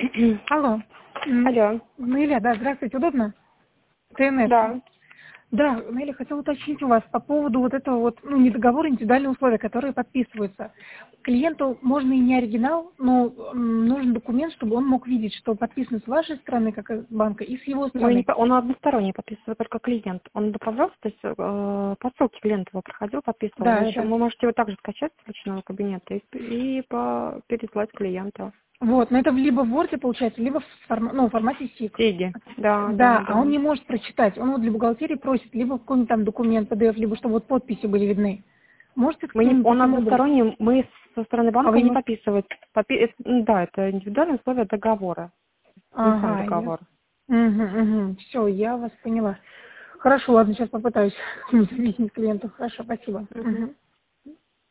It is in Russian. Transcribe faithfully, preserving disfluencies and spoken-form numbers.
Алло. М, Алло. Наиля, да, здравствуйте, удобно? ТНС. Да. Да, Наиля, хотела уточнить у вас по поводу вот этого вот, ну, не договора, индивидуальные условия, которые подписываются. Клиенту можно и не оригинал, но м, нужен документ, чтобы он мог видеть, что подписано с вашей стороны, как из банка, и с его Мы не, стороны. по- он односторонний подписывает только клиент. Он доправлялся, то есть э, по ссылке клиент его проходил, подписывал. Вы Да, еще, да. вы можете его также скачать с личного кабинета и, и по, переслать клиенту. Вот, но это либо в Word получается, либо в, форма- ну, в формате сик. Сиги. Да, да, Да, а он да. не может прочитать. Он вот для бухгалтерии просит либо какой-нибудь там документ, пи ди эф, либо чтобы вот подписи были видны. Можете Мы не, каким-нибудь он таким образом? односторонний, мы со стороны А банка вы не не... подписываем. Попи- э, м, да, это индивидуальные условия договора, не сам Ага, я... договор. Угу, угу. Все, я вас поняла. Хорошо, ладно, сейчас попытаюсь объяснить клиенту. Хорошо, спасибо. Мгм. Мгм.